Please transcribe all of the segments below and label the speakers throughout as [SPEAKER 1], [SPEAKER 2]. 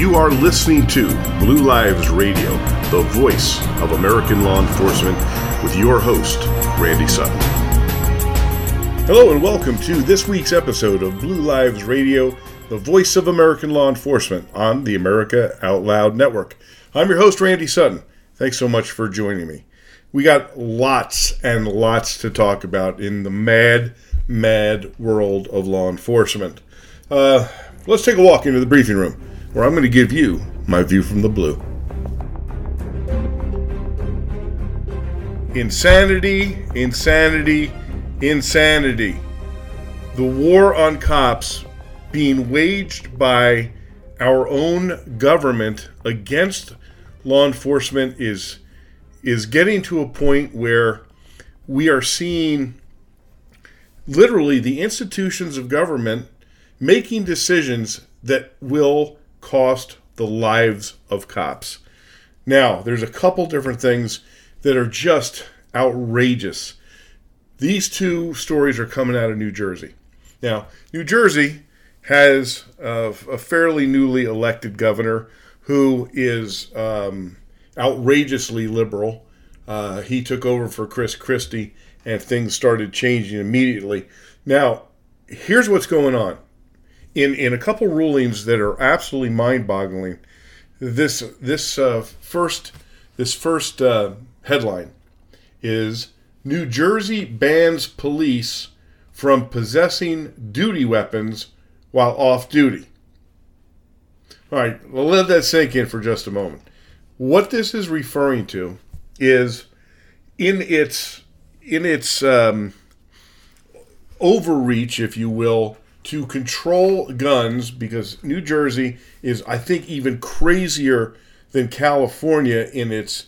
[SPEAKER 1] You are listening to Blue Lives Radio, the voice of American law enforcement, with your host, Randy Sutton. Hello and welcome to this week's episode of Blue Lives Radio, the voice of American law enforcement on the America Out Loud Network. I'm your host, Randy Sutton. Thanks so much for joining me. We got lots and lots to talk about in the mad world of law enforcement. Let's take a walk into the briefing room, where I'm going to give you my view from the blue. Insanity, insanity, insanity. The war on cops being waged by our own government against law enforcement is getting to a point where we are seeing literally the institutions of government making decisions that will cost the lives of cops. Now, there's a couple different things that are just outrageous. These two stories are coming out of New Jersey. Now, New Jersey has a fairly newly elected governor who is outrageously liberal. He took over for Chris Christie, and things started changing immediately. Now, here's what's going on. In a couple rulings that are absolutely mind-boggling, this first headline is New Jersey bans police from possessing duty weapons while off duty. All right, we'll let that sink in for just a moment. What this is referring to is in its overreach, if you will, to control guns, because New Jersey is, I think, even crazier than California in its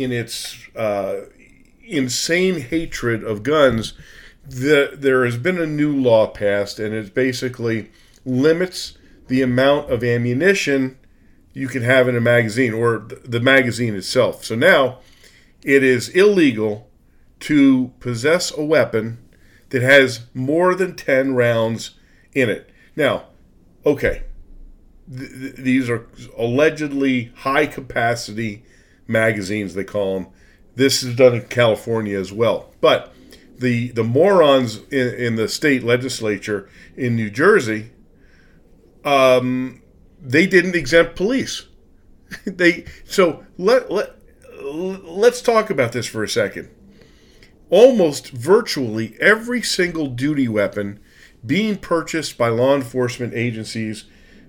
[SPEAKER 1] insane hatred of guns. There has been a new law passed, and it basically limits the amount of ammunition you can have in a magazine, or the magazine itself. So now it is illegal to possess a weapon that has more than 10 rounds in it. Now, okay, these are allegedly high-capacity magazines, they call them. This is done in California as well. But the morons in the state legislature in New Jersey, they didn't exempt police. Let's talk about this for a second. Almost virtually every single duty weapon being purchased by law enforcement agencies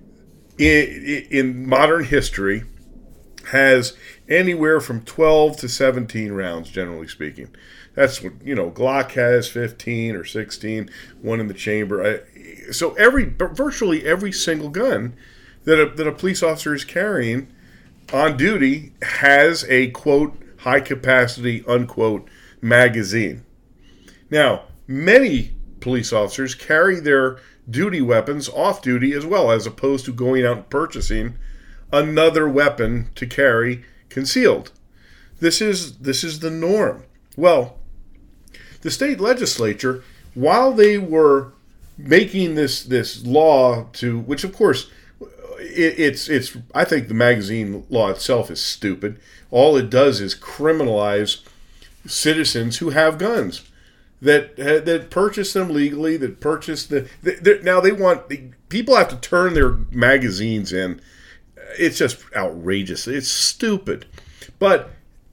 [SPEAKER 1] in modern history has anywhere from 12 to 17 rounds, generally speaking. That's what, Glock has 15 or 16, one in the chamber. So virtually every single gun that a police officer is carrying on duty has a, quote, high capacity, unquote, magazine. Now, many police officers carry their duty weapons off duty as well, as opposed to going out and purchasing another weapon to carry concealed. This is the norm. Well, the state legislature, while they were making this law to, which of course it's I think the magazine law itself is stupid. All it does is criminalize citizens who have guns, that purchase them legally, that purchase now they want, people have to turn their magazines in. It's just outrageous. It's stupid. But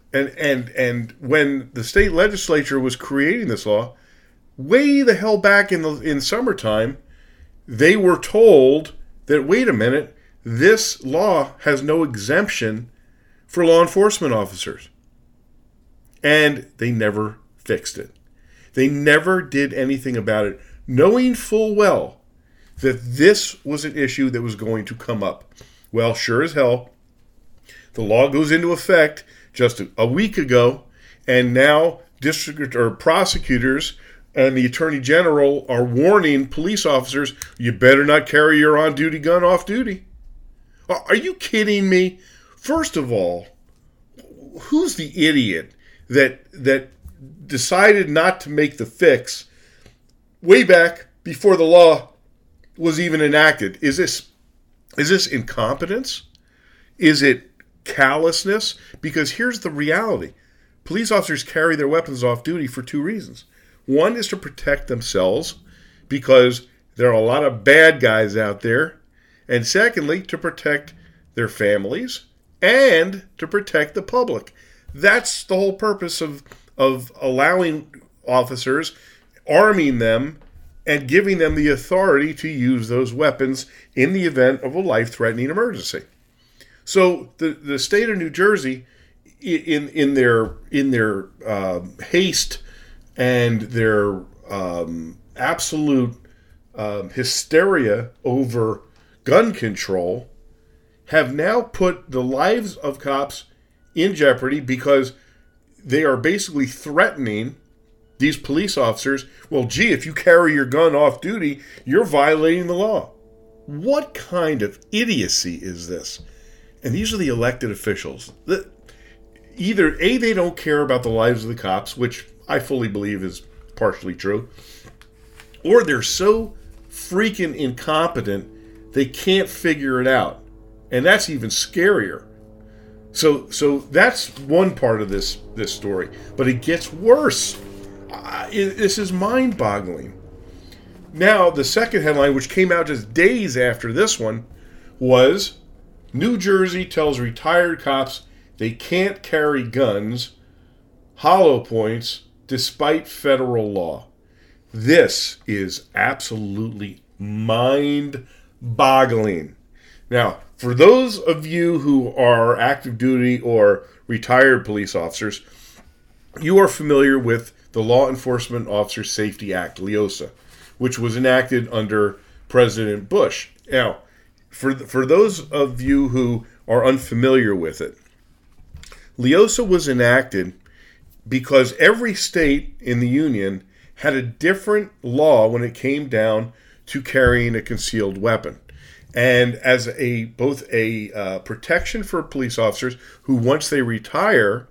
[SPEAKER 1] and when the state legislature was creating this law, way the hell back in summertime, they were told that, wait a minute, this law has no exemption for law enforcement officers. And they never fixed it. They never did anything about it, knowing full well that this was an issue that was going to come up. Well, sure as hell, the law goes into effect just a week ago, and now district or prosecutors and the attorney general are warning police officers, you better not carry your on-duty gun off duty. Are you kidding me? First of all, who's the idiot that decided not to make the fix way back before the law was even enacted? Is this incompetence? Is it callousness? Because here's the reality. Police officers carry their weapons off duty for two reasons. One is to protect themselves, because there are a lot of bad guys out there. And secondly, to protect their families and to protect the public. That's the whole purpose of allowing officers, arming them, and giving them the authority to use those weapons in the event of a life-threatening emergency. So the state of New Jersey, in their haste and their absolute hysteria over gun control, have now put the lives of cops in jeopardy because they are basically threatening these police officers. Well, gee, if you carry your gun off duty, you're violating the law. What kind of idiocy is this? And these are the elected officials. Either A, they don't care about the lives of the cops, which I fully believe is partially true, or they're so freaking incompetent they can't figure it out. And that's even scarier. So that's one part of this story. But it gets worse. This is mind-boggling. Now, the second headline, which came out just days after this one, was New Jersey tells retired cops they can't carry guns, hollow points, despite federal law. This is absolutely mind-boggling. Now, for those of you who are active duty or retired police officers, you are familiar with the Law Enforcement Officer Safety Act, LEOSA, which was enacted under President Bush. Now, for those of you who are unfamiliar with it, LEOSA was enacted because every state in the Union had a different law when it came down to carrying a concealed weapon. And as both a protection for police officers who, once they retire,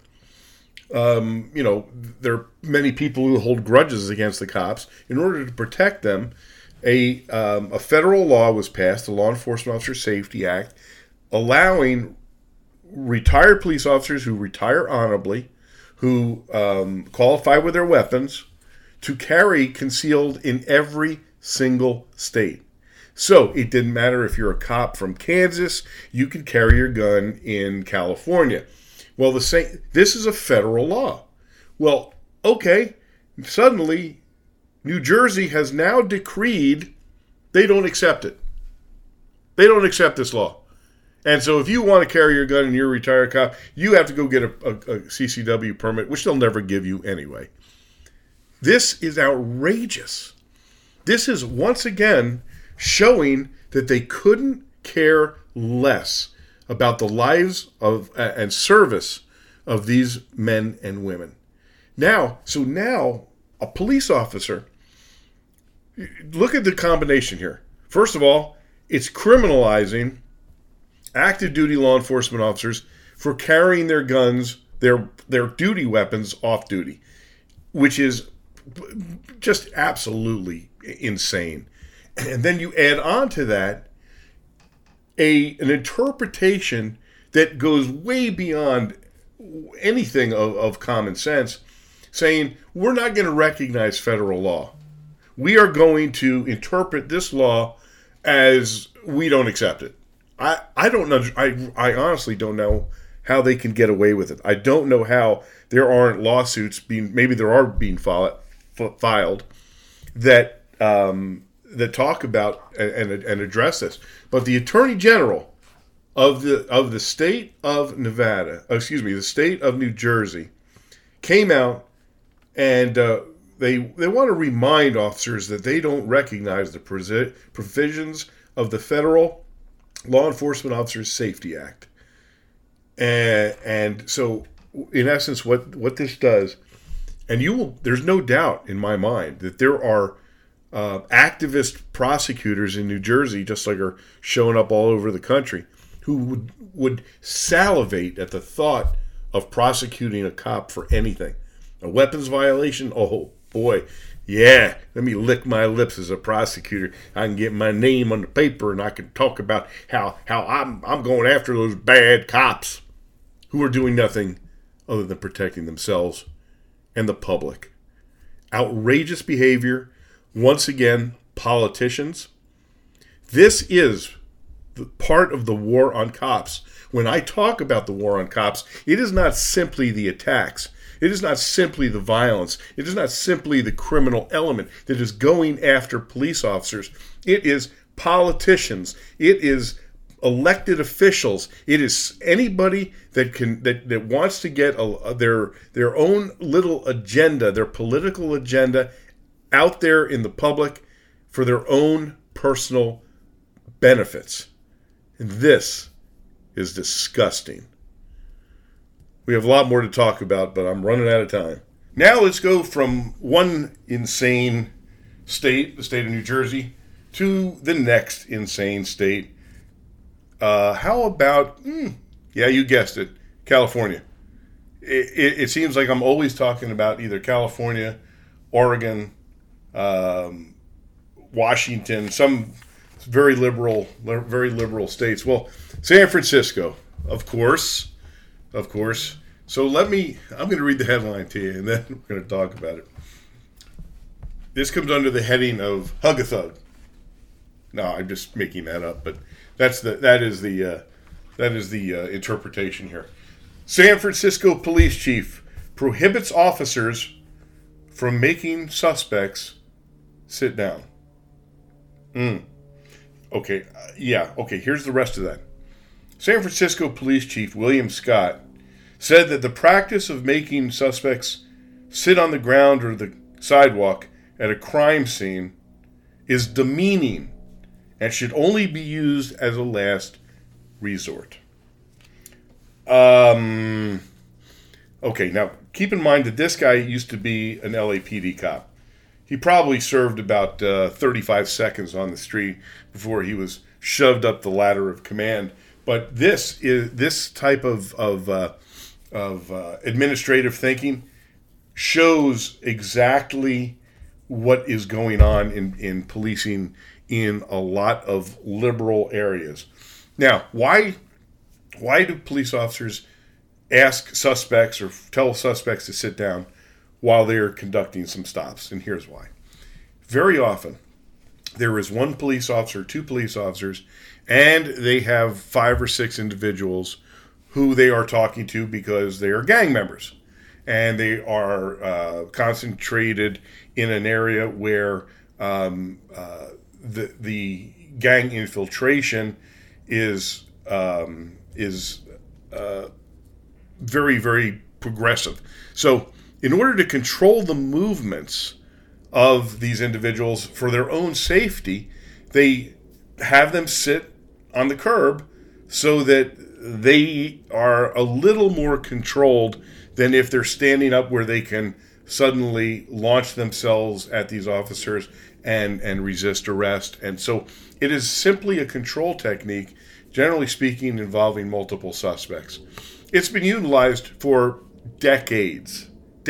[SPEAKER 1] there are many people who hold grudges against the cops. In order to protect them, a federal law was passed, the Law Enforcement Officer Safety Act, allowing retired police officers who retire honorably, who qualify with their weapons, to carry concealed in every single state. So it didn't matter if you're a cop from Kansas, you could carry your gun in California. Well, this is a federal law. Well, okay, suddenly New Jersey has now decreed they don't accept it. They don't accept this law. And so if you want to carry your gun and you're a retired cop, you have to go get a CCW permit, which they'll never give you anyway. This is outrageous. This is, once again, showing that they couldn't care less about the lives of and service of these men and women. Now a police officer, look at the combination here. First of all, it's criminalizing active duty law enforcement officers for carrying their guns, their duty weapons off duty, which is just absolutely insane. And then you add on to that an interpretation that goes way beyond anything of common sense, saying we're not going to recognize federal law. We are going to interpret this law as we don't accept it. I don't know. I honestly don't know how they can get away with it. I don't know how there aren't lawsuits maybe there are being filed that talk about and address this. But the Attorney General of the state of the state of New Jersey, came out and they want to remind officers that they don't recognize the provisions of the Federal Law Enforcement Officers Safety Act. And so, in essence, what this does, and there's no doubt in my mind that there are activist prosecutors in New Jersey, just like are showing up all over the country, who would salivate at the thought of prosecuting a cop for anything. A weapons violation, oh boy, Yeah, let me lick my lips as a prosecutor. I can get my name on the paper and I can talk about how I'm going after those bad cops who are doing nothing other than protecting themselves and the public. Outrageous behavior. Once again, politicians. This is the part of the war on cops. When I talk about the war on cops, it is not simply the attacks. It is not simply the violence. It is not simply the criminal element that is going after police officers. It is politicians. It is elected officials. It is anybody that wants to get their own little agenda, their political agenda, out there in the public for their own personal benefits. And this is disgusting. We have a lot more to talk about, but I'm running out of time. Now let's go from one insane state, the state of New Jersey, to the next insane state. How about, yeah, you guessed it, California. It seems like I'm always talking about either California, Oregon, Washington, some very liberal states. Well, San Francisco, of course. So I'm going to read the headline to you, and then we're going to talk about it. This comes under the heading of Hug a Thug. No, I'm just making that up, but that is the interpretation here. San Francisco police chief prohibits officers from making suspects sit down. Okay, here's the rest of that. San Francisco police chief William Scott said that the practice of making suspects sit on the ground or the sidewalk at a crime scene is demeaning and should only be used as a last resort. Okay, now keep in mind that this guy used to be an LAPD cop. He probably served about 35 seconds on the street before he was shoved up the ladder of command. But this type of administrative thinking shows exactly what is going on in policing in a lot of liberal areas. Now, why do police officers ask suspects or tell suspects to sit down while they're conducting some stops? And here's why. Very often, there is one police officer, two police officers, and they have 5 or 6 individuals who they are talking to because they are gang members. And they are concentrated in an area where the gang infiltration is very, very progressive. So in order to control the movements of these individuals for their own safety, they have them sit on the curb so that they are a little more controlled than if they're standing up where they can suddenly launch themselves at these officers and resist arrest. And so it is simply a control technique, generally speaking, involving multiple suspects. It's been utilized for decades.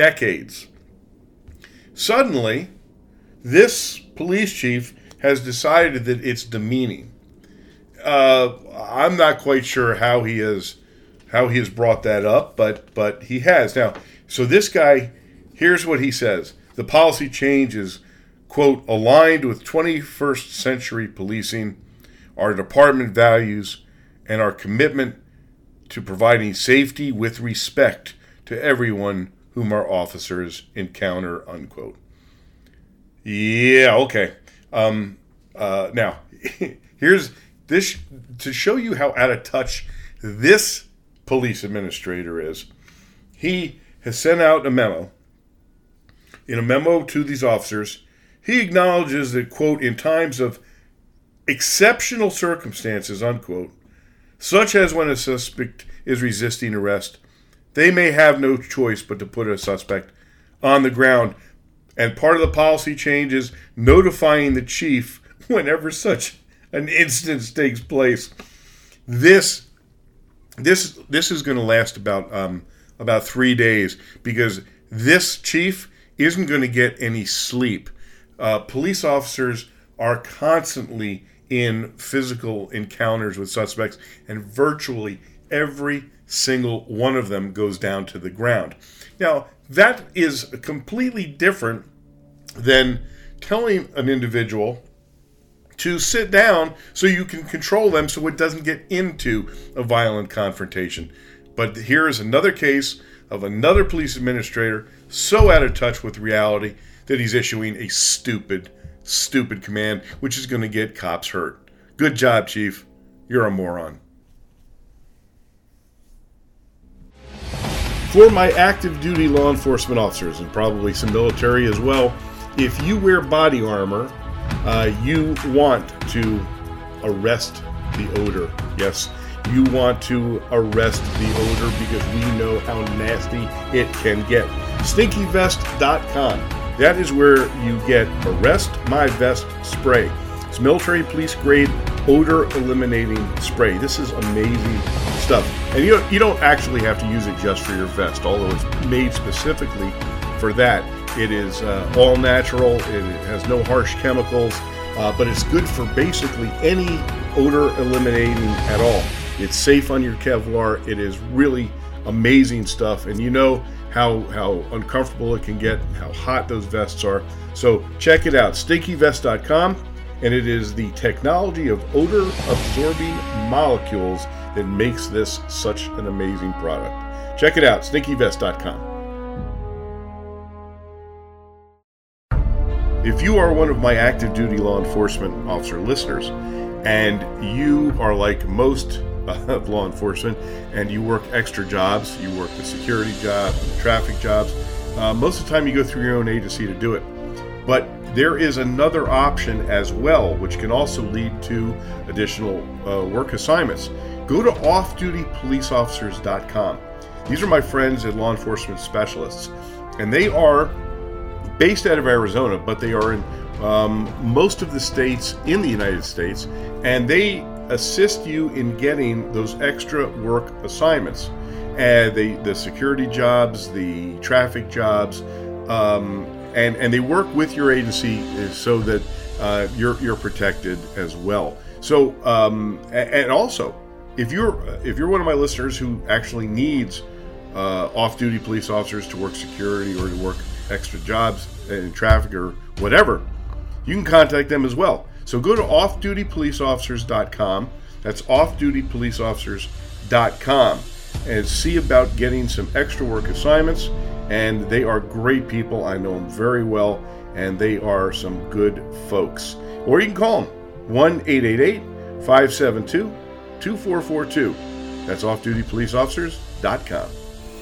[SPEAKER 1] Suddenly, this police chief has decided that it's demeaning. I'm not quite sure how he has brought that up, but he has. Now, so this guy, here's what he says. The policy change is, quote, aligned with 21st century policing, our department values, and our commitment to providing safety with respect to everyone whom our officers encounter, unquote. Yeah, okay. Now, here's this to show you how out of touch this police administrator is. He has sent out a memo. In a memo to these officers, he acknowledges that, quote, in times of exceptional circumstances, unquote, such as when a suspect is resisting arrest, they may have no choice but to put a suspect on the ground. And part of the policy change is notifying the chief whenever such an instance takes place. This is going to last about 3 days, because this chief isn't going to get any sleep. Police officers are constantly in physical encounters with suspects, and virtually every single one of them goes down to the ground. Now, that is completely different than telling an individual to sit down so you can control them so it doesn't get into a violent confrontation. But here is another case of another police administrator so out of touch with reality that he's issuing a stupid command, which is going to get cops hurt. Good job, Chief. You're a moron. For my active duty law enforcement officers, and probably some military as well, if you wear body armor, you want to arrest the odor. Yes, you want to arrest the odor because we know how nasty it can get. StinkyVest.com. That is where you get Arrest My Vest spray. It's military police grade odor eliminating spray. This is amazing stuff. And you don't actually have to use it just for your vest, although it's made specifically for that. It is all natural. It has no harsh chemicals, but it's good for basically any odor eliminating at all. It's safe on your Kevlar. It is really amazing stuff, and you know how uncomfortable it can get, how hot those vests are. So check it out, StinkyVest.com, and it is the technology of odor-absorbing molecules that makes this such an amazing product. Check it out, StinkyVest.com. If you are one of my active duty law enforcement officer listeners, and you are like most law enforcement, and you work extra jobs, you work the security job, the traffic jobs, most of the time you go through your own agency to do it. But there is another option as well, which can also lead to additional work assignments. Go to offdutypoliceofficers.com. These are my friends at Law Enforcement Specialists, and they are based out of Arizona, but they are in most of the states in the United States, and they assist you in getting those extra work assignments. The security jobs, the traffic jobs, and they work with your agency so that you're protected as well. So, and also, if you're one of my listeners who actually needs off-duty police officers to work security or to work extra jobs in traffic or whatever, you can contact them as well. So go to offdutypoliceofficers.com. That's offdutypoliceofficers.com, and see about getting some extra work assignments. And they are great people. I know them very well, and they are some good folks. Or you can call them 1-888-572-2442. That's offdutypoliceofficers.com.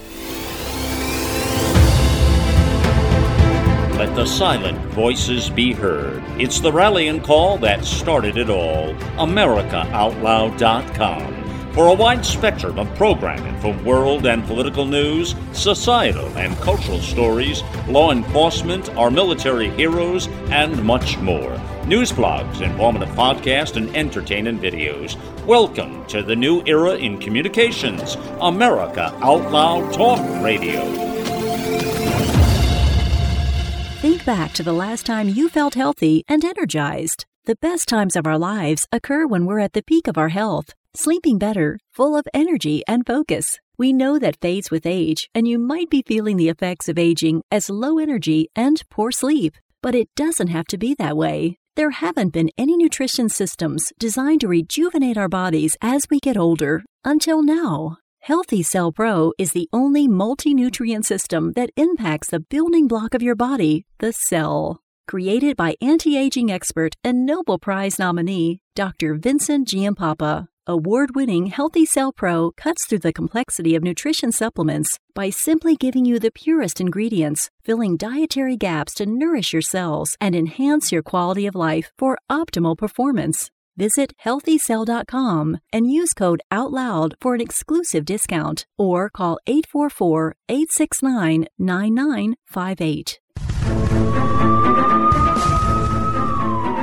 [SPEAKER 2] Let the silent voices be heard. It's the rallying call that started it all. AmericaOutloud.com. For a wide spectrum of programming from world and political news, societal and cultural stories, law enforcement, our military heroes, and much more. News blogs, informative podcasts, and entertaining videos. Welcome to the new era in communications. America Out Loud Talk Radio.
[SPEAKER 3] Think back to the last time you felt healthy and energized. The best times of our lives occur when we're at the peak of our health, sleeping better, full of energy and focus. We know that fades with age, and you might be feeling the effects of aging as low energy and poor sleep. But it doesn't have to be that way. There haven't been any nutrition systems designed to rejuvenate our bodies as we get older until now. Healthy Cell Pro is the only multi-nutrient system that impacts the building block of your body, the cell. Created by anti-aging expert and Nobel Prize nominee, Dr. Vincent Giampapa, award-winning Healthy Cell Pro cuts through the complexity of nutrition supplements by simply giving you the purest ingredients, filling dietary gaps to nourish your cells and enhance your quality of life for optimal performance. Visit healthycell.com and use code OUTLOUD for an exclusive discount, or call 844-869-9958.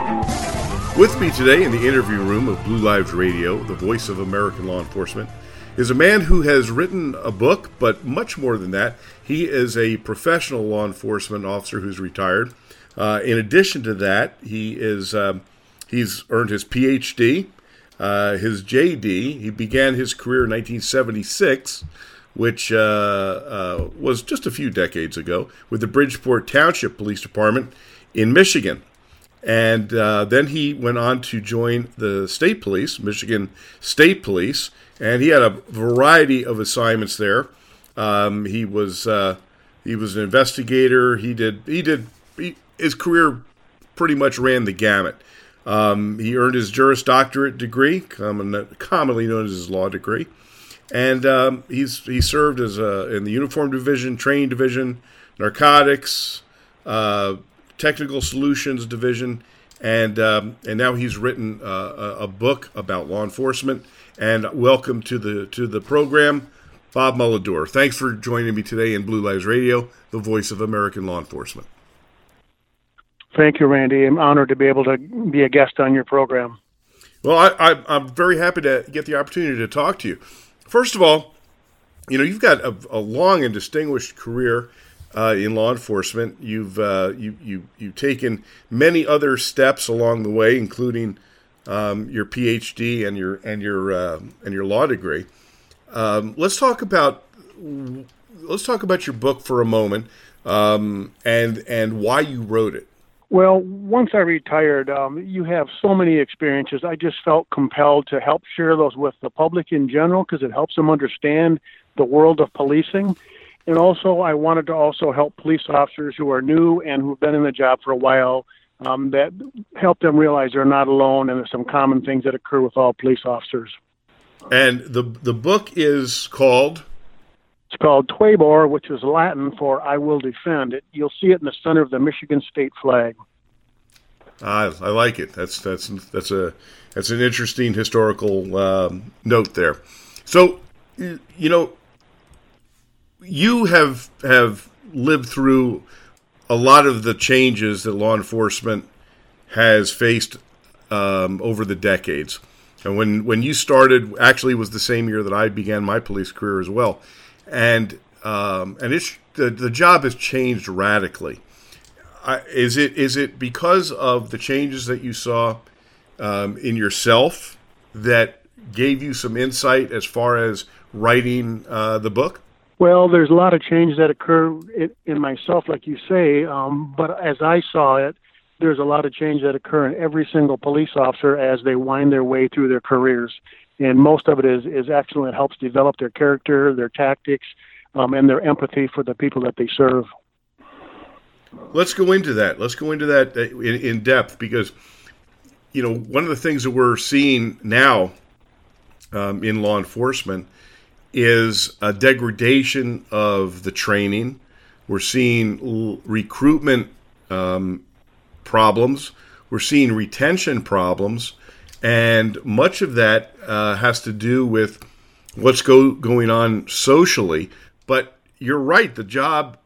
[SPEAKER 1] With me today in the interview room of Blue Lives Radio, the voice of American law enforcement, is a man who has written a book, but much more than that. He is a professional law enforcement officer who's retired. In addition to that, he's earned his PhD, his JD. He began his career in 1976, which was just a few decades ago, with the Bridgeport Township Police Department in Michigan. And then he went on to join the state police, Michigan State Police, and he had a variety of assignments there. He was an investigator. His career pretty much ran the gamut. He earned his Juris Doctorate degree, commonly known as his law degree, and he served as in the Uniform Division, Training Division, Narcotics, Technical Solutions Division, and now he's written a book about law enforcement. And welcome to the program, Bob Mulladur. Thanks for joining me today in Blue Lives Radio, the voice of American law enforcement.
[SPEAKER 4] Thank you, Randy. I'm honored to be able to be a guest on your program.
[SPEAKER 1] Well, I'm very happy to get the opportunity to talk to you. First of all, you've got a long and distinguished career in law enforcement. You've taken many other steps along the way, including your PhD and your law degree. Let's talk about your book for a moment, and why you wrote it.
[SPEAKER 4] Well, once I retired, you have so many experiences. I just felt compelled to help share those with the public in general because it helps them understand the world of policing. And also, I wanted to also help police officers who are new and who've been in the job for a while, that help them realize they're not alone and there's some common things that occur with all police officers.
[SPEAKER 1] And the book is called?
[SPEAKER 4] It's called Twebor, which is Latin for "I will defend." You'll see it in the center of the Michigan state flag.
[SPEAKER 1] I like it. That's an interesting historical note there. So, you have lived through a lot of the changes that law enforcement has faced over the decades. And when you started, actually, was the same year that I began my police career as well. And the job has changed radically. Is it because of the changes that you saw in yourself that gave you some insight as far as writing the book?
[SPEAKER 4] Well, there's a lot of changes that occur in myself, like you say, but as I saw it, there's a lot of change that occur in every single police officer as they wind their way through their careers. And most of it is excellent. It helps develop their character, their tactics, and their empathy for the people that they serve.
[SPEAKER 1] Let's go into that. Let's go into that in depth because, one of the things that we're seeing now in law enforcement is a degradation of the training. We're seeing recruitment problems. We're seeing retention problems. And much of that has to do with what's going on socially. But you're right. The job,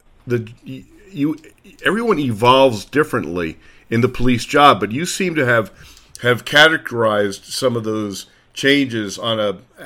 [SPEAKER 1] everyone evolves differently in the police job. But you seem to have categorized some of those changes on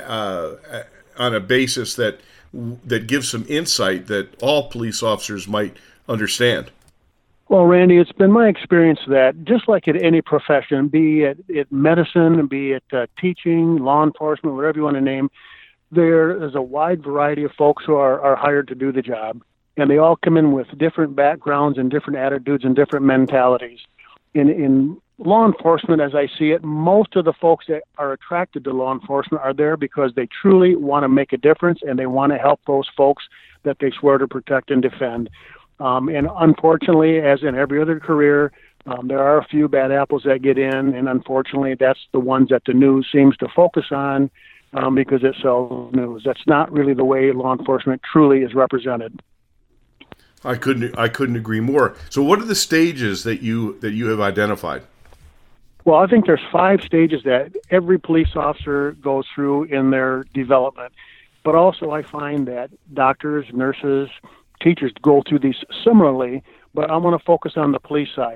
[SPEAKER 1] a basis that gives some insight that all police officers might understand.
[SPEAKER 4] Well, Randy, it's been my experience that just like in any profession, be it medicine, be it teaching, law enforcement, whatever you want to name, there is a wide variety of folks who are hired to do the job. And they all come in with different backgrounds and different attitudes and different mentalities. In law enforcement, as I see it, most of the folks that are attracted to law enforcement are there because they truly want to make a difference and they want to help those folks that they swear to protect and defend. And unfortunately, as in every other career, there are a few bad apples that get in, and unfortunately, that's the ones that the news seems to focus on because it sells news. That's not really the way law enforcement truly is represented.
[SPEAKER 1] I couldn't agree more. So, what are the stages that you have identified?
[SPEAKER 4] Well, I think there's 5 stages that every police officer goes through in their development. But also, I find that doctors, nurses, teachers go through these similarly, but I want to focus on the police side.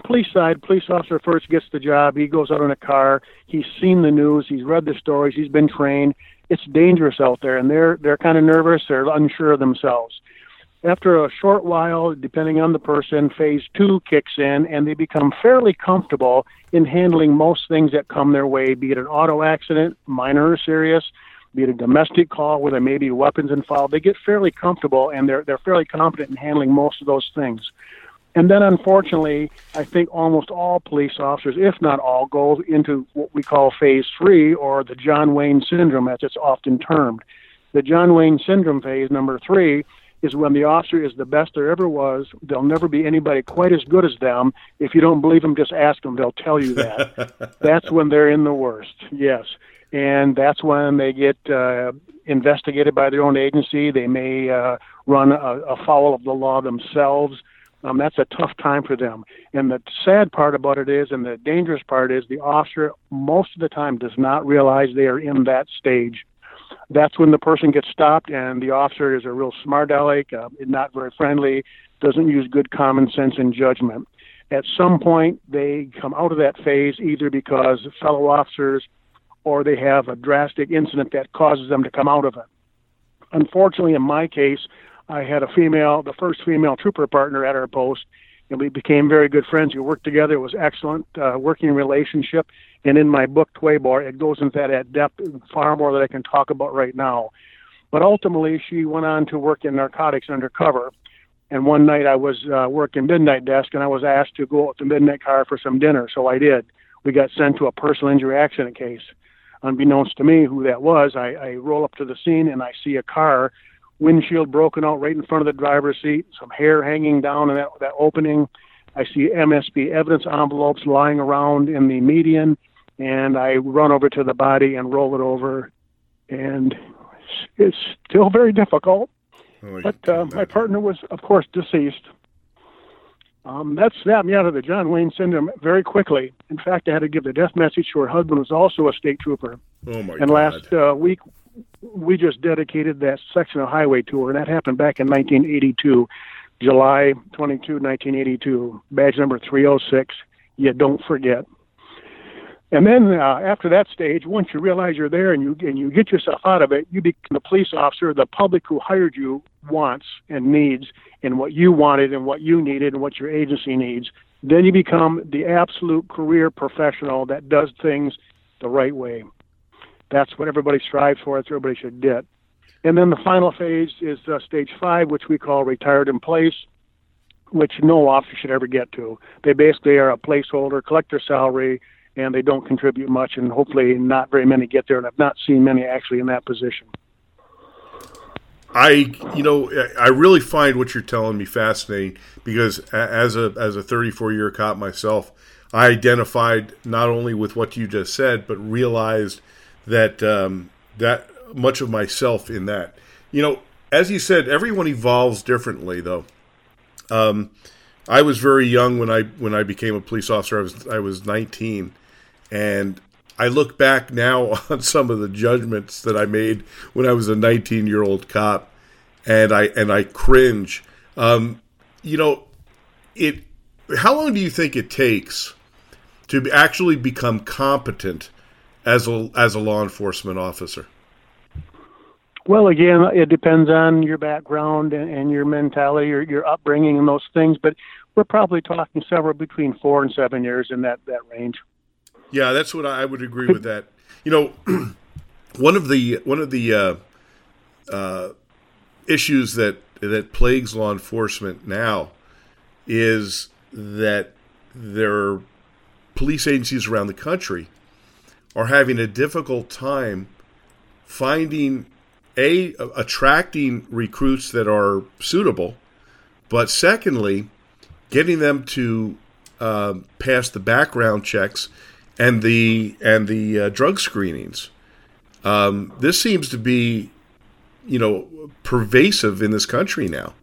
[SPEAKER 4] police side, police officer first gets the job. He goes out in a car. He's seen the news. He's read the stories. He's been trained. It's dangerous out there, and they're kind of nervous. They're unsure of themselves. After a short while, depending on the person, phase 2 kicks in, and they become fairly comfortable in handling most things that come their way, be it an auto accident, minor or serious, be it a domestic call where there may be weapons involved. They get fairly comfortable, and they're fairly competent in handling most of those things. And then, unfortunately, I think almost all police officers, if not all, go into what we call phase 3, or the John Wayne syndrome, as it's often termed. The John Wayne syndrome phase, number 3, is when the officer is the best there ever was. There'll never be anybody quite as good as them. If you don't believe them, just ask them. They'll tell you that. That's when they're in the worst, yes. And that's when they get investigated by their own agency. They may run afoul of the law themselves. That's a tough time for them. And the sad part about it is, and the dangerous part is, the officer most of the time does not realize they are in that stage. That's when the person gets stopped, and the officer is a real smart aleck, not very friendly, doesn't use good common sense and judgment. At some point, they come out of that phase either because fellow officers or they have a drastic incident that causes them to come out of it. Unfortunately, in my case, I had the first female trooper partner at our post, and we became very good friends. We worked together. It was excellent working relationship. And in my book, Twabor, it goes into that at depth, far more than I can talk about right now. But ultimately, she went on to work in narcotics undercover. And one night I was working midnight desk, and I was asked to go out to midnight car for some dinner. So I did. We got sent to a personal injury accident case. Unbeknownst to me who that was, I roll up to the scene, and I see a car, windshield broken out right in front of the driver's seat, some hair hanging down in that opening. I see MSP evidence envelopes lying around in the median, and I run over to the body and roll it over, and it's still very difficult. But my partner was, of course, deceased. That snapped me out of the John Wayne syndrome very quickly. In fact, I had to give the death message to her husband, who was also a state trooper.
[SPEAKER 1] Oh, my God.
[SPEAKER 4] And last week, we just dedicated that section of highway to her, and that happened back in 1982, July 22, 1982, badge number 306. You don't forget. And then after that stage, once you realize you're there and you get yourself out of it, you become the police officer the public who hired you wants and needs, and what you wanted and what you needed and what your agency needs. Then you become the absolute career professional that does things the right way. That's what everybody strives for. That's what everybody should get. And then the final phase is stage 5, which we call retired in place, which no officer should ever get to. They basically are a placeholder, collect their salary, and they don't contribute much, and hopefully not very many get there, and I've not seen many actually in that position.
[SPEAKER 1] I really find what you're telling me fascinating, because as a 34-year cop myself, I identified not only with what you just said, but realized that that much of myself in that. As you said, everyone evolves differently, though. I was very young when I became a police officer. I was 19, and I look back now on some of the judgments that I made when I was a 19-year-old cop, and I cringe. How long do you think it takes to actually become competent as a law enforcement officer?
[SPEAKER 4] Well, again, it depends on your background and your mentality, your upbringing, and those things. But we're probably talking several between 4 and 7 years in that range.
[SPEAKER 1] Yeah, that's what I would agree with that. One of the issues that plagues law enforcement now is that there are police agencies around the country are having a difficult time finding attracting recruits that are suitable, but secondly, getting them to pass the background checks and the drug screenings. This seems to be, pervasive in this country now.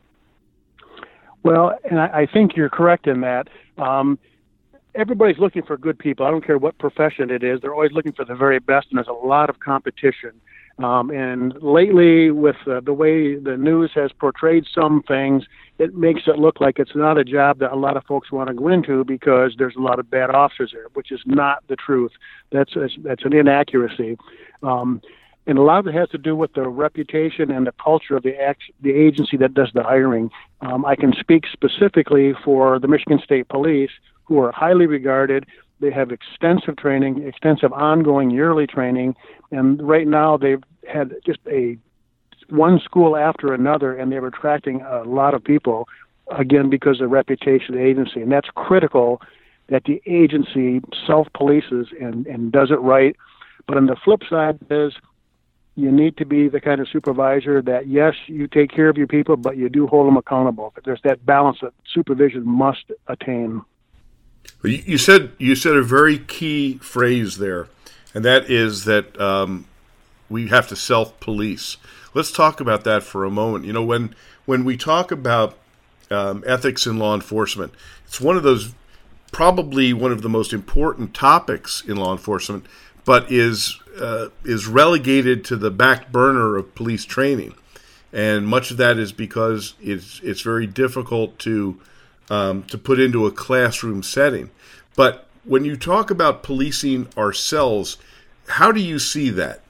[SPEAKER 4] Well, and I think you're correct in that. Everybody's looking for good people. I don't care what profession it is. They're always looking for the very best, and there's a lot of competition. And lately, with the way the news has portrayed some things, it makes it look like it's not a job that a lot of folks want to go into because there's a lot of bad officers there, which is not the truth. That's an inaccuracy. And a lot of it has to do with the reputation and the culture of the agency that does the hiring. I can speak specifically for the Michigan State Police, who are highly regarded. They have extensive training, extensive ongoing yearly training, and right now they've had just one school after another, and they're attracting a lot of people, again, because of the reputation of the agency. And that's critical that the agency self-polices and does it right. But on the flip side is you need to be the kind of supervisor that, yes, you take care of your people, but you do hold them accountable. There's that balance that supervision must attain.
[SPEAKER 1] You said a very key phrase there, and that is that we have to self-police. Let's talk about that for a moment. You know, when we talk about ethics in law enforcement, it's probably one of the most important topics in law enforcement, but is relegated to the back burner of police training, and much of that is because it's very difficult to put into a classroom setting. But when you talk about policing ourselves, how do you see that?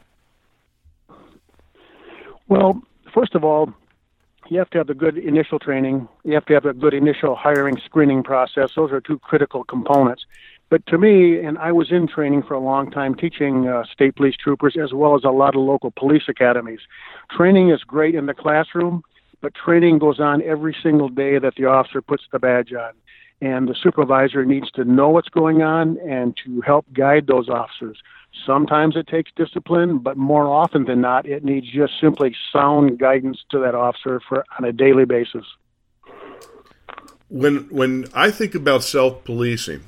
[SPEAKER 4] Well, first of all, you have to have a good initial training. You have to have a good initial hiring screening process. Those are two critical components. But to me, and I was in training for a long time teaching state police troopers as well as a lot of local police academies. Training is great in the classroom, but training goes on every single day that the officer puts the badge on. And the supervisor needs to know what's going on and to help guide those officers. Sometimes it takes discipline, but more often than not, it needs just simply sound guidance to that officer on a daily basis.
[SPEAKER 1] When I think about self-policing,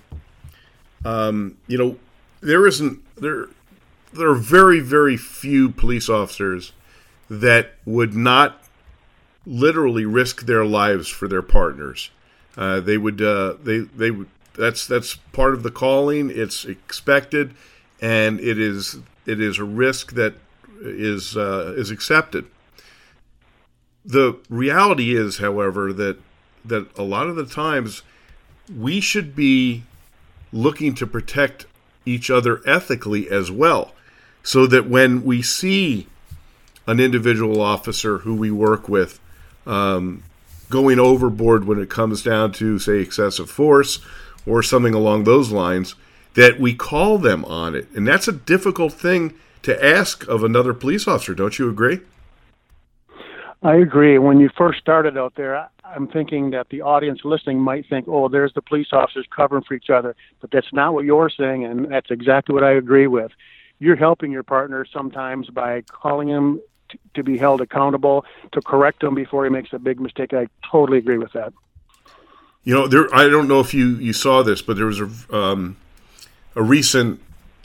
[SPEAKER 1] there are very, very few police officers that would not literally risk their lives for their partners. They would. That's part of the calling. It's expected, and it is a risk that is accepted. The reality is, however, that a lot of the times we should be looking to protect each other ethically as well, so that when we see an individual officer who we work with going overboard when it comes down to, say, excessive force or something along those lines, that we call them on it. And that's a difficult thing to ask of another police officer. Don't you agree?
[SPEAKER 4] I agree. When you first started out there, I'm thinking that the audience listening might think, oh, there's the police officers covering for each other. But that's not what you're saying, and that's exactly what I agree with. You're helping your partner sometimes by calling him to be held accountable, to correct him before he makes a big mistake. I totally agree with that.
[SPEAKER 1] You know, I don't know if you saw this, but there was a recent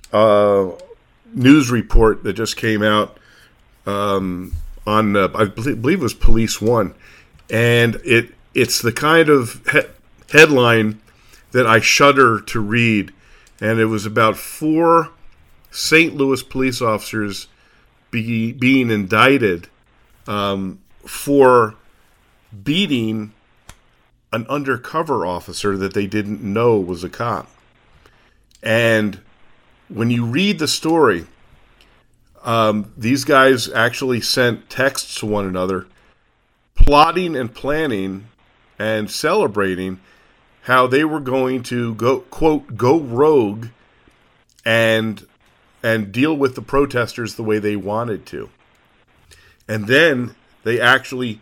[SPEAKER 1] news report that just came out on I believe it was Police One, and it's the kind of headline that I shudder to read, and it was about 4 St. Louis police officers being indicted for beating an undercover officer that they didn't know was a cop. And when you read the story, these guys actually sent texts to one another, plotting and planning and celebrating how they were going to go rogue and deal with the protesters the way they wanted to. And then they actually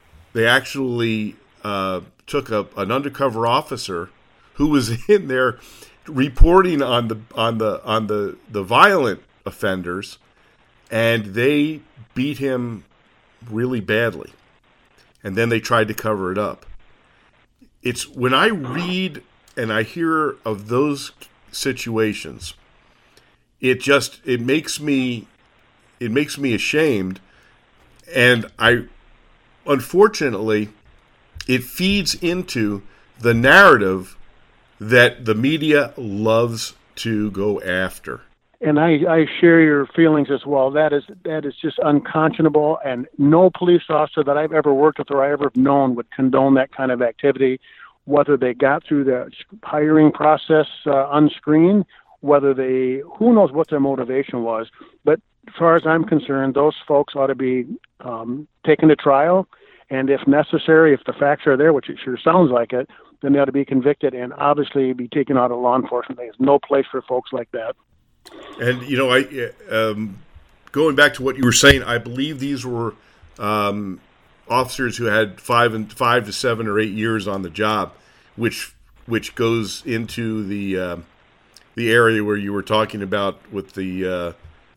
[SPEAKER 1] took an undercover officer who was in there reporting on the violent offenders, and they beat him really badly. And then they tried to cover it up. It's when I read and I hear of those situations, it makes me ashamed, and unfortunately it feeds into the narrative that the media loves to go after.
[SPEAKER 4] And I share your feelings as well. That is just unconscionable, and no police officer that I've ever worked with or I ever known would condone that kind of activity, whether they got through the hiring process unscreened, who knows what their motivation was. But as far as I'm concerned, those folks ought to be taken to trial, and if necessary, if the facts are there, which it sure sounds like it, then they ought to be convicted and obviously be taken out of law enforcement. There's no place for folks like that.
[SPEAKER 1] And, going back to what you were saying, I believe these were officers who had 5 to 7 or 8 years on the job, which goes into the area where you were talking about with the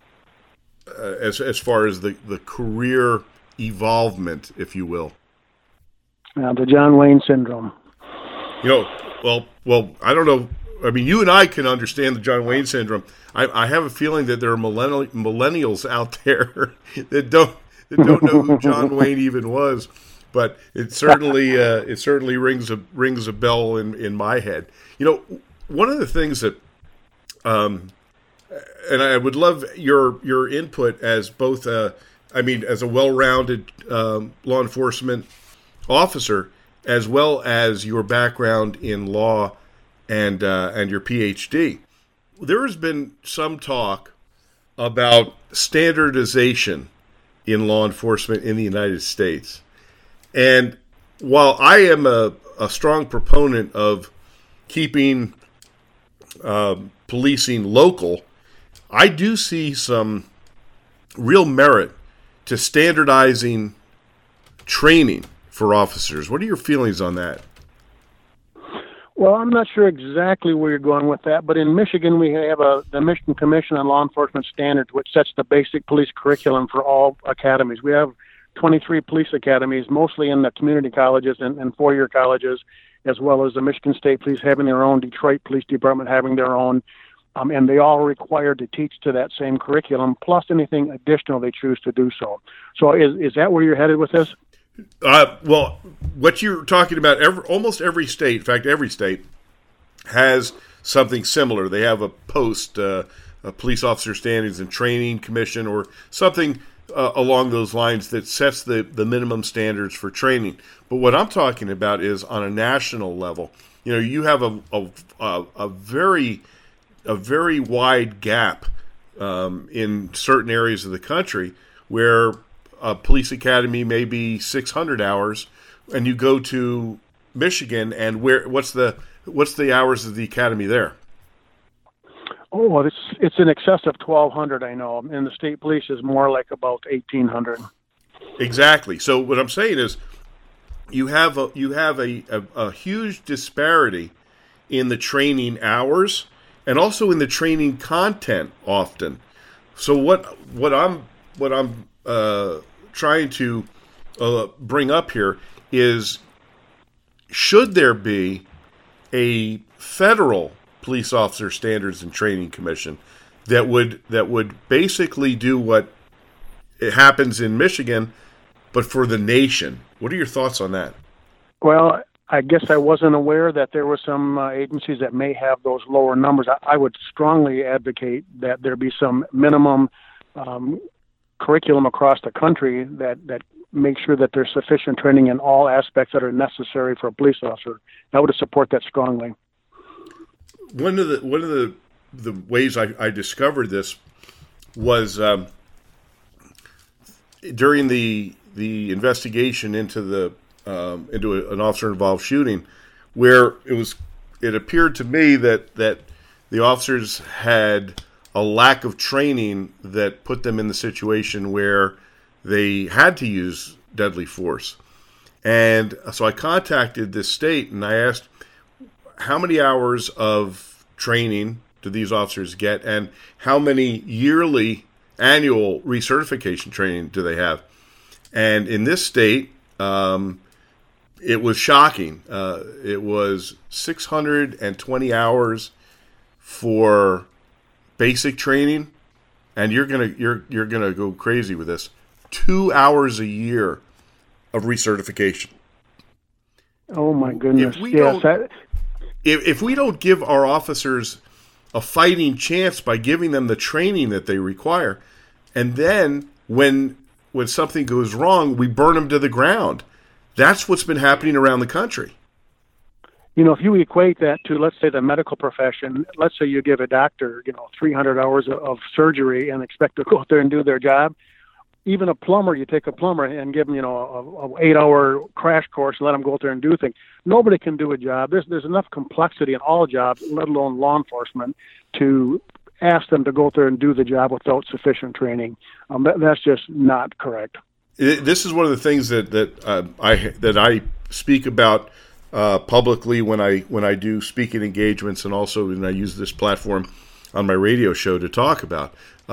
[SPEAKER 1] as far as the career evolvement, if you will.
[SPEAKER 4] The John Wayne syndrome.
[SPEAKER 1] Well, I don't know. I mean, you and I can understand the John Wayne syndrome. I have a feeling that there are millennials out there that don't know who John Wayne even was, but it certainly rings a bell in my head. One of the things that, and I would love your input as both, as a well-rounded law enforcement officer, as well as your background in law and your PhD. There has been some talk about standardization in law enforcement in the United States. And while I am a strong proponent of keeping policing local, I do see some real merit to standardizing training for officers. What are your feelings on that?
[SPEAKER 4] Well, I'm not sure exactly where you're going with that, but in Michigan we have the Michigan Commission on Law Enforcement Standards, which sets the basic police curriculum for all academies. We have 23 police academies, mostly in the community colleges and four-year colleges, as well as the Michigan State Police having their own, Detroit Police Department having their own, and they all are required to teach to that same curriculum, plus anything additional they choose to do so. So is that where you're headed with this?
[SPEAKER 1] Well, what you're talking about, almost every state, in fact, every state has something similar. They have a post, a police officer standards and training commission, or something along those lines that sets the minimum standards for training. But what I'm talking about is on a national level. You have a very wide gap in certain areas of the country where a police academy may be 600 hours, and you go to Michigan, and what's the hours of the academy there?
[SPEAKER 4] Oh, it's in excess of 1,200, I know, and the state police is more like about 1,800.
[SPEAKER 1] Exactly. So what I'm saying is, you have a huge disparity in the training hours and also in the training content often. So what I'm trying to bring up here is, should there be a federal police officer standards and training commission that would basically do what it happens in Michigan, but for the nation? What are your thoughts on that?
[SPEAKER 4] Well, I guess I wasn't aware that there were some agencies that may have those lower numbers. I would strongly advocate that there be some minimum curriculum across the country that make sure that there's sufficient training in all aspects that are necessary for a police officer. I would support that strongly.
[SPEAKER 1] One of the ways I discovered this was during the investigation into an officer involved shooting, where it appeared to me that the officers had a lack of training that put them in the situation where they had to use deadly force. And so I contacted this state and I asked, how many hours of training do these officers get, and how many annual recertification training do they have? And in this state, it was shocking. It was 620 hours for basic training, and you're gonna go crazy with this. 2 hours a year of recertification.
[SPEAKER 4] Oh my goodness!
[SPEAKER 1] If we don't give our officers a fighting chance by giving them the training that they require. And then when something goes wrong, we burn them to the ground. That's what's been happening around the country.
[SPEAKER 4] If you equate that to, let's say, the medical profession, let's say you give a doctor, 300 hours of surgery and expect to go out there and do their job. Even a plumber, you take a plumber and give them, a 8-hour crash course and let them go out there and do things. Nobody can do a job. There's enough complexity in all jobs, let alone law enforcement, to ask them to go out there and do the job without sufficient training. That's just not correct.
[SPEAKER 1] This is one of the things that I speak about publicly when I do speaking engagements, and also when I use this platform on my radio show to talk about.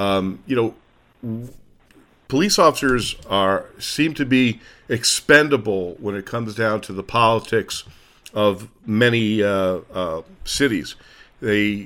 [SPEAKER 1] Police officers seem to be expendable when it comes down to the politics of many cities. They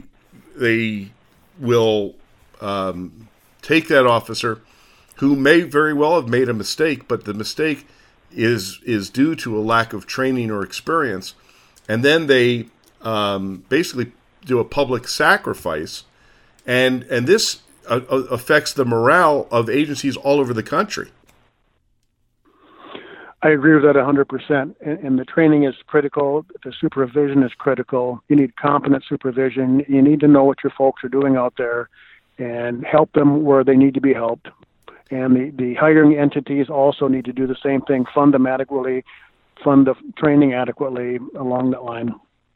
[SPEAKER 1] will take that officer who may very well have made a mistake, but the mistake is due to a lack of training or experience, and then they basically do a public sacrifice, and this affects the morale of agencies all over the country.
[SPEAKER 4] I agree with that 100%. And the training is critical. The supervision is critical. You need competent supervision. You need to know what your folks are doing out there and help them where they need to be helped. And the hiring entities also need to do the same thing, fund them adequately, fund the training adequately along that line.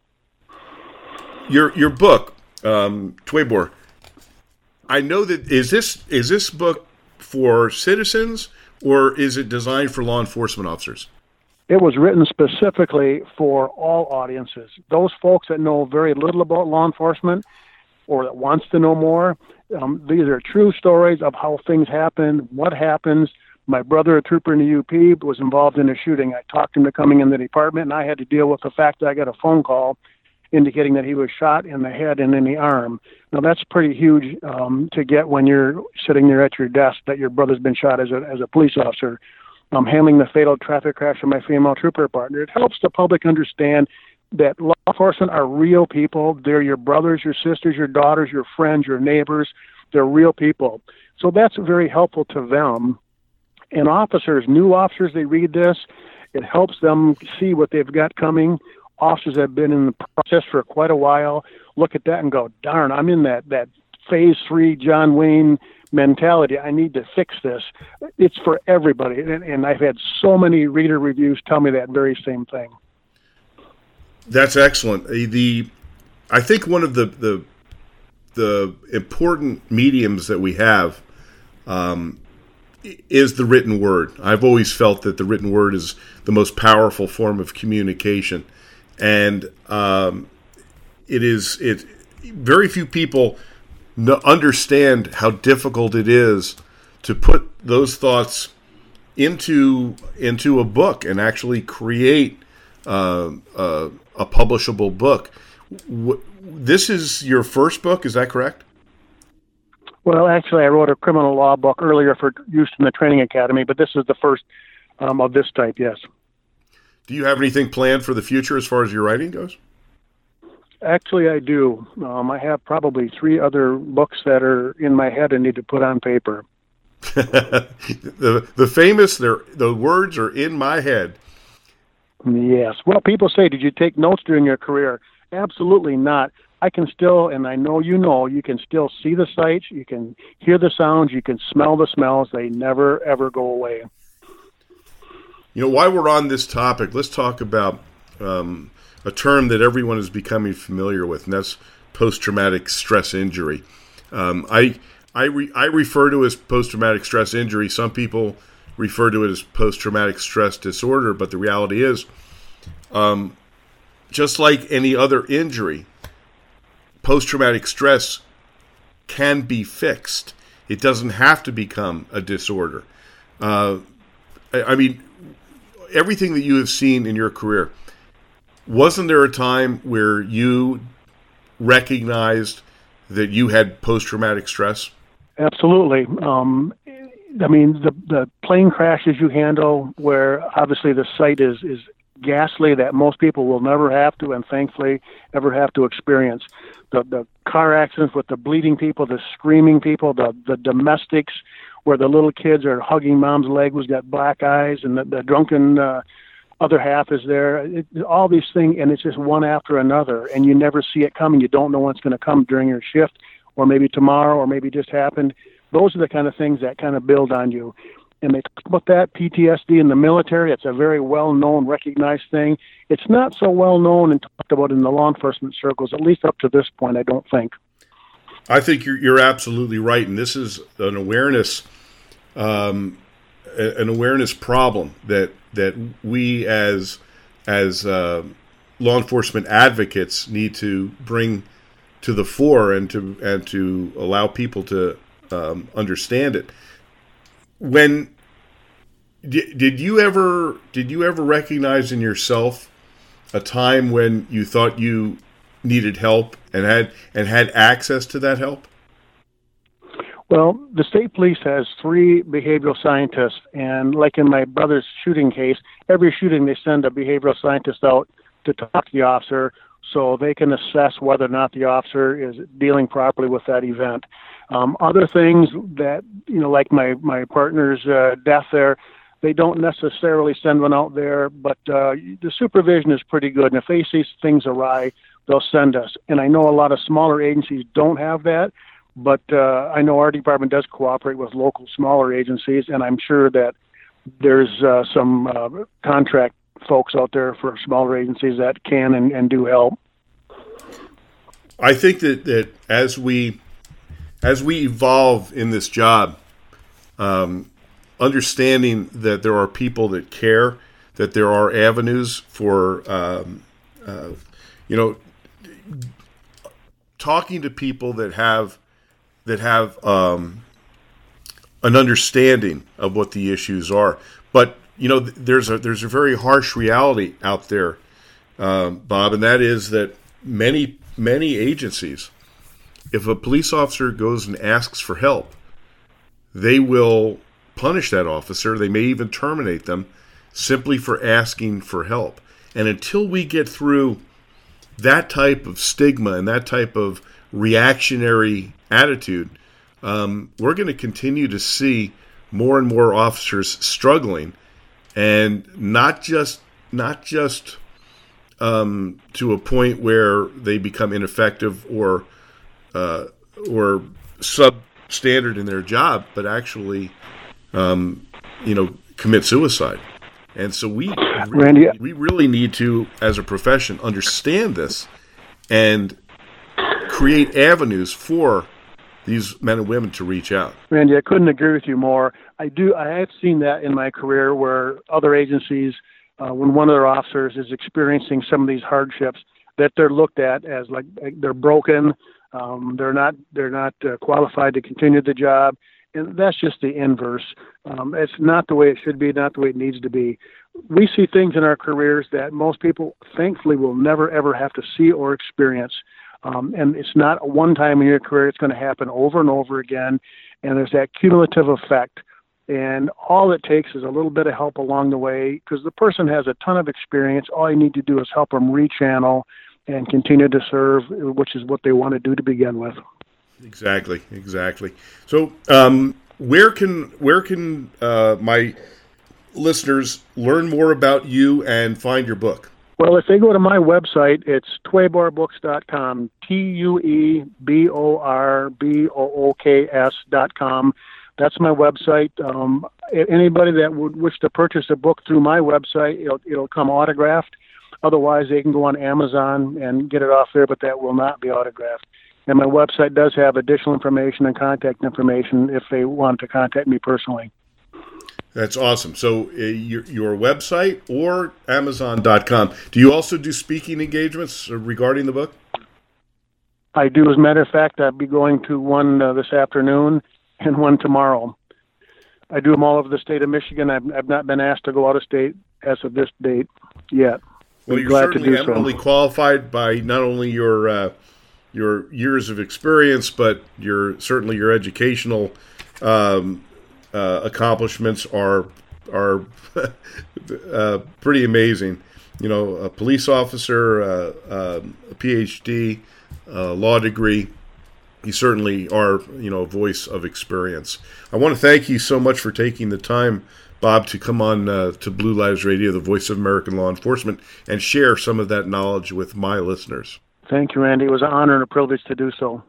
[SPEAKER 1] Your book, Twebor, I know that is this book for citizens, or is it designed for law enforcement officers?
[SPEAKER 4] It was written specifically for all audiences. Those folks that know very little about law enforcement or that wants to know more. These are true stories of how things happen, what happens. My brother, a trooper in the UP, was involved in a shooting. I talked him to coming in the department, and I had to deal with the fact that I got a phone call indicating that he was shot in the head and in the arm. Now, that's pretty huge to get when you're sitting there at your desk that your brother's been shot as a police officer. Handling the fatal traffic crash of my female trooper partner. It helps the public understand that law enforcement are real people. They're your brothers, your sisters, your daughters, your friends, your neighbors. They're real people. So that's very helpful to them. And officers, new officers, they read this. It helps them see what they've got coming. Officers that have been in the process for quite a while look at that and go, darn, I'm in that phase 3 John Wayne mentality. I need to fix this. It's for everybody. And I've had so many reader reviews tell me that very same thing.
[SPEAKER 1] That's excellent. I think one of the important mediums that we have is the written word. I've always felt that the written word is the most powerful form of communication, and very few people understand how difficult it is to put those thoughts into a book and actually create a publishable book. This is your first book, is that correct?
[SPEAKER 4] Well, actually, I wrote a criminal law book earlier for use in the training academy, but this is the first of this type, yes.
[SPEAKER 1] Do you have anything planned for the future as far as your writing goes?
[SPEAKER 4] Actually, I do. I have probably 3 other books that are in my head and need to put on paper.
[SPEAKER 1] the famous, the words are in my head.
[SPEAKER 4] Yes. Well, people say, did you take notes during your career? Absolutely not. I can still, and I know you can still see the sights, you can hear the sounds, you can smell the smells. They never, ever go away.
[SPEAKER 1] While we're on this topic, let's talk about a term that everyone is becoming familiar with, and that's post-traumatic stress injury. I refer to it as post-traumatic stress injury. Some people refer to it as post-traumatic stress disorder, but the reality is, just like any other injury, post-traumatic stress can be fixed. It doesn't have to become a disorder. I mean, everything that you have seen in your career, wasn't there a time where you recognized that you had post-traumatic stress? Absolutely.
[SPEAKER 4] I mean, the plane crashes you handle where obviously the sight is ghastly that most people will never have to and thankfully ever have to experience. the car accidents with the bleeding people, the screaming people, the domestics where the little kids are hugging mom's leg who's got black eyes, and the drunken other half is there. All these things, and it's just one after another, and you never see it coming. You don't know what's going to come during your shift, or maybe tomorrow, or maybe just happened. Those are the kind of things that kind of build on you. And they talk about that, PTSD in the military. It's a very well-known, recognized thing. It's not so well-known and talked about in the law enforcement circles, at least up to this point, I don't think.
[SPEAKER 1] I think you're absolutely right, and this is an awareness problem that we as law enforcement advocates need to bring to the fore and to allow people to understand it. When did you ever recognize in yourself a time when you thought you needed help and had access to that help?
[SPEAKER 4] Well, the state police has 3 behavioral scientists, and like in my brother's shooting case, every shooting they send a behavioral scientist out to talk to the officer so they can assess whether or not the officer is dealing properly with that event. Other things that, like my partner's death there, they don't necessarily send one out there, but the supervision is pretty good. And if they see things awry, they'll send us. And I know a lot of smaller agencies don't have that, but I know our department does cooperate with local smaller agencies, and I'm sure that there's some contract folks out there for smaller agencies that can and do help.
[SPEAKER 1] I think that as we evolve in this job, understanding that there are people that care, that there are avenues for, talking to people that have an understanding of what the issues are. But there's a very harsh reality out there, Bob, and that is that many agencies, if a police officer goes and asks for help, they will punish that officer. They may even terminate them simply for asking for help. And until we get through that type of stigma and that type of reactionary attitude, we're going to continue to see more and more officers struggling, and not just to a point where they become ineffective or substandard in their job, but actually, commit suicide. And so we really need to, as a profession, understand this and create avenues for these men and women to reach out.
[SPEAKER 4] Randy, I couldn't agree with you more. I have seen that in my career where other agencies, when one of their officers is experiencing some of these hardships, that they're looked at as like they're broken, they're not qualified to continue the job, and that's just the inverse. It's not the way it should be, not the way it needs to be. We see things in our careers that most people, thankfully, will never ever have to see or experience. And it's not a one time in your career. It's going to happen over and over again. And there's that cumulative effect. And all it takes is a little bit of help along the way, because the person has a ton of experience. All you need to do is help them rechannel and continue to serve, which is what they want to do to begin with.
[SPEAKER 1] Exactly. So where can my listeners learn more about you and find your book?
[SPEAKER 4] Well, if they go to my website, it's tueborbooks.com, TUEBORBOOKS.com. That's my website. Anybody that would wish to purchase a book through my website, it'll come autographed. Otherwise, they can go on Amazon and get it off there, but that will not be autographed. And my website does have additional information and contact information if they want to contact me personally.
[SPEAKER 1] That's awesome. So your website or Amazon.com. Do you also do speaking engagements regarding the book?
[SPEAKER 4] I do. As a matter of fact, I'll be going to one this afternoon and one tomorrow. I do them all over the state of Michigan. I've not been asked to go out of state as of this date yet.
[SPEAKER 1] Well, you're certainly eminently qualified by not only your years of experience, but certainly your educational accomplishments are pretty amazing. A police officer, a PhD, law degree. You certainly are, a voice of experience. I want to thank you so much for taking the time, Bob, to come on to Blue Lives Radio, the voice of American law enforcement, and share some of that knowledge with my listeners.
[SPEAKER 4] Thank you, Randy. It was an honor and a privilege to do so.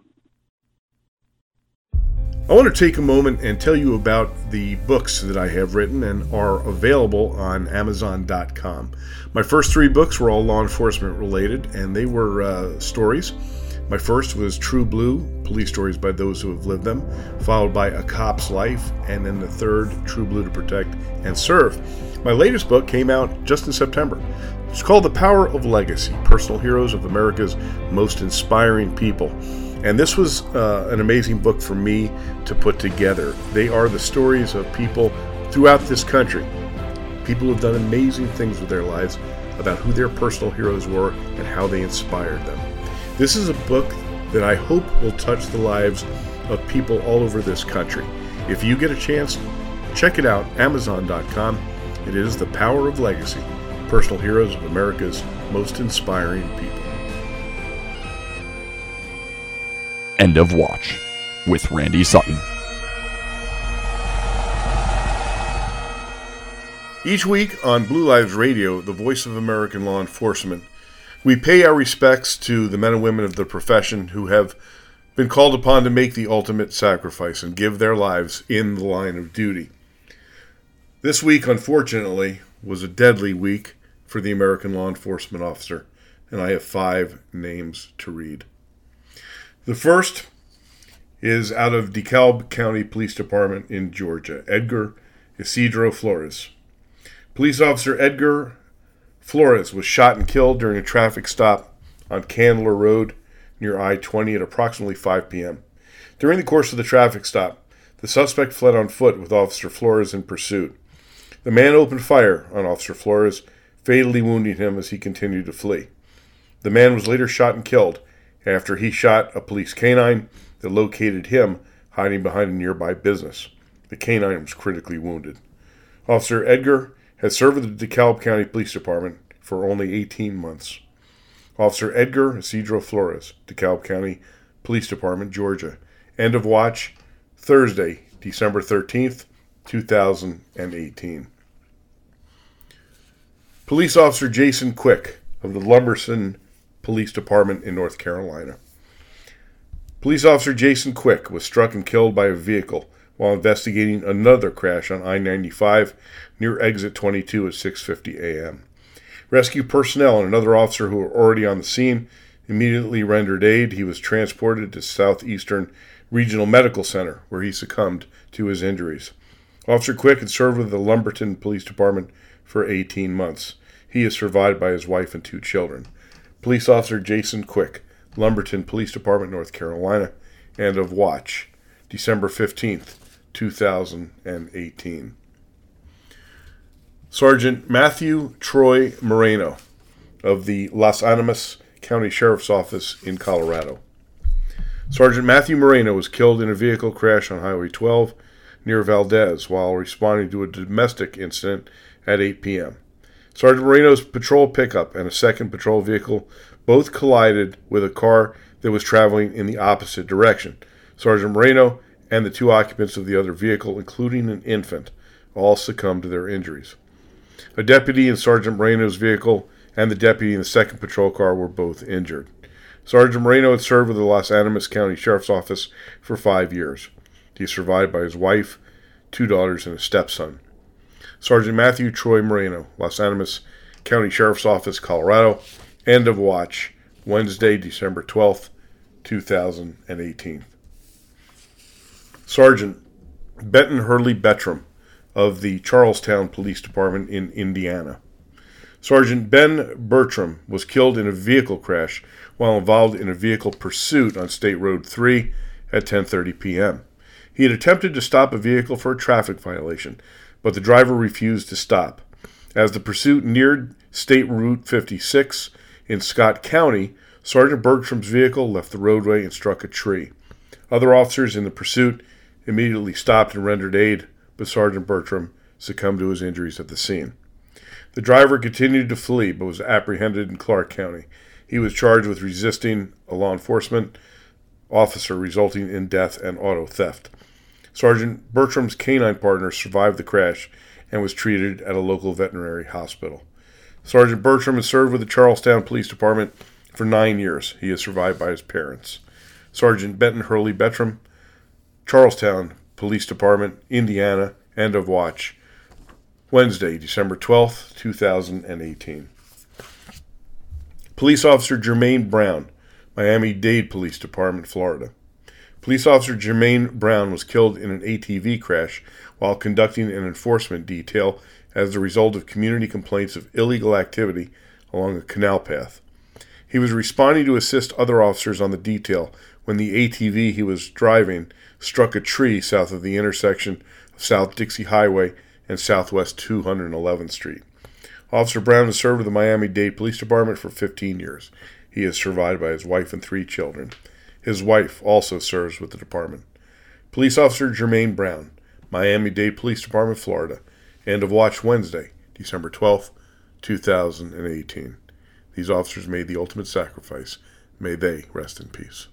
[SPEAKER 1] I want to take a moment and tell you about the books that I have written and are available on Amazon.com. My first 3 books were all law enforcement related, and they were stories. My first was True Blue, police stories by those who have lived them, followed by A Cop's Life, and then the third, True Blue to Protect and Serve. My latest book came out just in September. It's called The Power of Legacy, Personal Heroes of America's Most Inspiring People. And this was an amazing book for me to put together. They are the stories of people throughout this country. People who have done amazing things with their lives, about who their personal heroes were and how they inspired them. This is a book that I hope will touch the lives of people all over this country. If you get a chance, check it out, Amazon.com. It is The Power of Legacy, Personal Heroes of America's Most Inspiring People.
[SPEAKER 5] End of Watch with Randy Sutton.
[SPEAKER 1] Each week on Blue Lives Radio, the voice of American law enforcement, we pay our respects to the men and women of the profession who have been called upon to make the ultimate sacrifice and give their lives in the line of duty. This week, unfortunately, was a deadly week for the American law enforcement officer, and I have 5 names to read. The first is out of DeKalb County Police Department in Georgia, Edgar Isidro Flores. Police officer Edgar Flores was shot and killed during a traffic stop on Candler Road near I-20 at approximately 5 p.m. During the course of the traffic stop, the suspect fled on foot with Officer Flores in pursuit. The man opened fire on Officer Flores, fatally wounding him as he continued to flee. The man was later shot and killed after he shot a police canine that located him hiding behind a nearby business. The canine was critically wounded. Officer Edgar had served with the DeKalb County Police Department for only 18 months. Officer Edgar Isidro Flores, DeKalb County Police Department, Georgia. End of watch, Thursday, December 13th, 2018. Police Officer Jason Quick of the Lumberson Police Department in North Carolina. Police Officer Jason Quick was struck and killed by a vehicle while investigating another crash on I-95 near exit 22 at 6:50 a.m. Rescue personnel and another officer who were already on the scene immediately rendered aid. He was transported to Southeastern Regional Medical Center, where he succumbed to his injuries. Officer Quick had served with the Lumberton Police Department for 18 months. He is survived by his wife and 2 children. Police Officer Jason Quick, Lumberton Police Department, North Carolina. End of watch, December 15th, 2018. Sergeant Matthew Troy Moreno of the Las Animas County Sheriff's Office in Colorado. Sergeant Matthew Moreno was killed in a vehicle crash on Highway 12 near Valdez while responding to a domestic incident at 8 p.m. Sergeant Moreno's patrol pickup and a second patrol vehicle both collided with a car that was traveling in the opposite direction. Sergeant Moreno and the 2 occupants of the other vehicle, including an infant, all succumbed to their injuries. A deputy in Sergeant Moreno's vehicle and the deputy in the second patrol car were both injured. Sergeant Moreno had served with the Las Animas County Sheriff's Office for 5 years. He is survived by his wife, 2 daughters, and a stepson. Sergeant Matthew Troy Moreno, Las Animas County Sheriff's Office, Colorado. End of watch, Wednesday, December 12th, 2018. Sergeant Benton Hurley Bettram of the Charlestown Police Department in Indiana. Sergeant Ben Bertram was killed in a vehicle crash while involved in a vehicle pursuit on State Road 3 at 10:30 p.m. He had attempted to stop a vehicle for a traffic violation, but the driver refused to stop. As the pursuit neared State Route 56 in Scott County, Sergeant Bertram's vehicle left the roadway and struck a tree. Other officers in the pursuit immediately stopped and rendered aid, but Sergeant Bertram succumbed to his injuries at the scene. The driver continued to flee, but was apprehended in Clark County. He was charged with resisting a law enforcement officer, resulting in death and auto theft. Sergeant Bertram's canine partner survived the crash and was treated at a local veterinary hospital. Sergeant Bertram has served with the Charlestown Police Department for 9 years. He is survived by his parents. Sergeant Benton Hurley Bertram, Charlestown Police Department, Indiana, end of watch. Wednesday, December 12th, 2018. Police Officer Jermaine Brown, Miami-Dade Police Department, Florida. Police Officer Jermaine Brown was killed in an ATV crash while conducting an enforcement detail as a result of community complaints of illegal activity along a canal path. He was responding to assist other officers on the detail when the ATV he was driving struck a tree south of the intersection of South Dixie Highway and Southwest 211th Street. Officer Brown has served with the Miami-Dade Police Department for 15 years. He is survived by his wife and 3 children. His wife also serves with the department. Police Officer Jermaine Brown, Miami-Dade Police Department, Florida. End of watch Wednesday, December 12th, 2018. These officers made the ultimate sacrifice. May they rest in peace.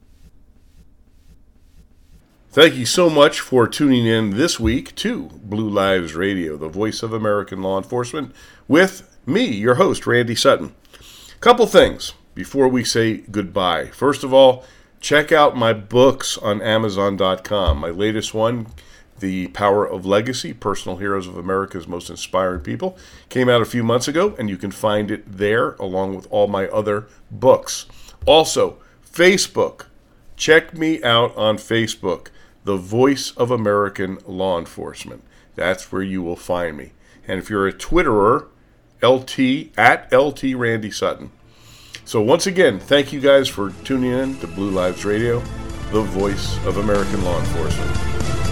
[SPEAKER 1] Thank you so much for tuning in this week to Blue Lives Radio, the voice of American law enforcement, with me, your host, Randy Sutton. Couple things before we say goodbye. First of all, check out my books on Amazon.com. My latest one, The Power of Legacy, Personal Heroes of America's Most Inspiring People, came out a few months ago, and you can find it there along with all my other books. Also, Facebook. Check me out on Facebook, the voice of American law enforcement. That's where you will find me. And if you're a Twitterer, at LT Randy Sutton. So once again, thank you guys for tuning in to Blue Lives Radio, the voice of American law enforcement.